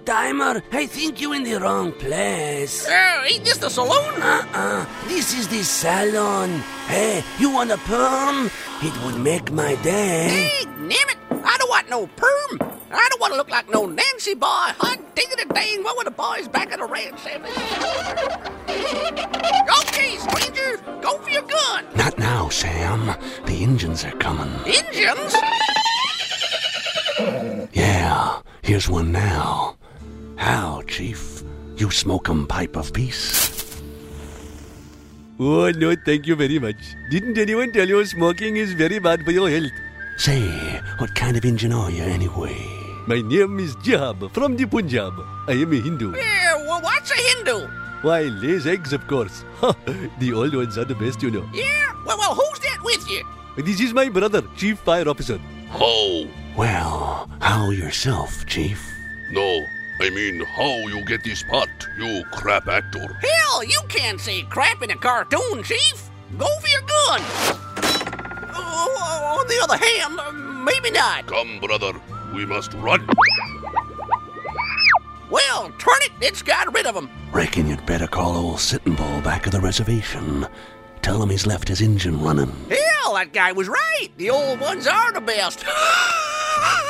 old-timer. I think you in the wrong place. Ain't this the saloon? This is the salon. Hey, you want a perm? It would make my day. Hey, damn it. I don't want no perm. I don't want to look like no Nancy boy. Hot diggity dang, what were the boys back at the ranch? Okay, stranger, go for your gun. Not now, Sam. The Injuns are coming. Injuns? Yeah, here's one now. How, Chief? You smoke 'em pipe of peace? Oh, no, thank you very much. Didn't anyone tell you smoking is very bad for your health? Say, what kind of Injun are you anyway? My name is Jab from the Punjab. I am a Hindu. Yeah, well, what's a Hindu? Why, lays eggs, of course. The old ones are the best, you know. Yeah, well, who's that with you? This is my brother, Chief Fire Officer. How? Well, how yourself, Chief? No, I mean how you get this part, you crap actor. Hell, you can't say crap in a cartoon, Chief. Go for your gun. On the other hand, maybe not. Come, brother, we must run. Well, turn it, it's got rid of him. Reckon you'd better call old Sitting Bull back at the reservation. Tell him he's left his engine running. Hell, that guy was right. The old ones are the best.